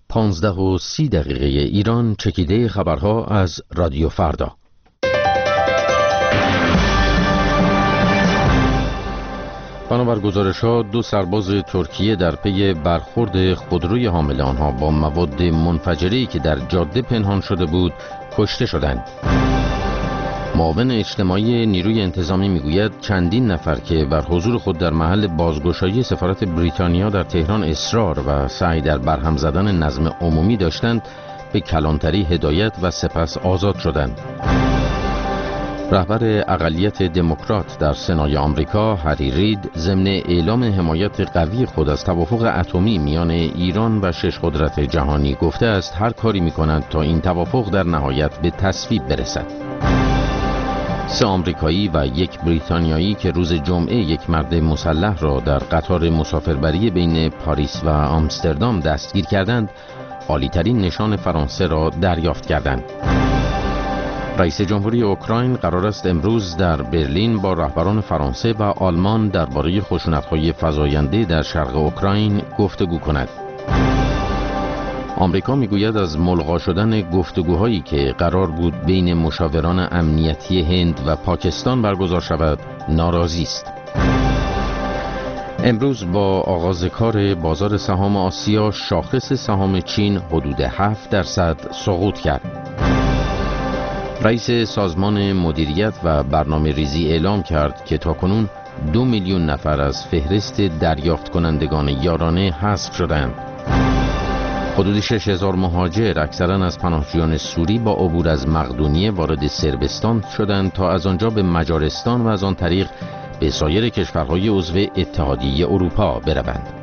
15:30 ایران. چکیده خبرها از رادیو فردا. بنابر گزارش‌ها 2 سرباز ترکیه در پی برخورد خودروی حامل آنها با مواد منفجره‌ای که در جاده پنهان شده بود کشته شدند. معاون اجتماعی نیروی انتظامی میگوید چندین نفر که بر حضور خود در محل بازگشایی سفارت بریتانیا در تهران اصرار و سعی در برهم زدن نظم عمومی داشتند به کلانتری هدایت و سپس آزاد شدند. رهبر اقلیت دموکرات در سنای آمریکا هری رید ضمن اعلام حمایت قوی خود از توافق اتمی میان ایران و 6 قدرت جهانی گفته است هر کاری می‌کنند تا این توافق در نهایت به تصویب برسد. 3 آمریکایی و 1 بریتانیایی که روز جمعه یک مرد مسلح را در قطار مسافربری بین پاریس و آمستردام دستگیر کردند، عالی‌ترین نشان فرانسه را دریافت کردند. رئیس جمهوری اوکراین قرار است امروز در برلین با رهبران فرانسه و آلمان درباره خشونت‌های فزاینده در شرق اوکراین گفتگو کند. آمریکا میگوید از ملغا شدن گفتگوهایی که قرار بود بین مشاوران امنیتی هند و پاکستان برگزار شود ناراضی است. امروز با آغاز کار بازار سهام آسیا شاخص سهام چین حدود 7% سقوط کرد. رئیس سازمان مدیریت و برنامه‌ریزی اعلام کرد که تاکنون 2 میلیون نفر از فهرست دریافت کنندگان یارانه حذف شدند. حدود 6000 مهاجر اکثرا از پناهجویان سوری با عبور از مقدونیه وارد صربستان شدند تا از آنجا به مجارستان و از آن طریق به سایر کشورهای عضو اتحادیه اروپا بروند.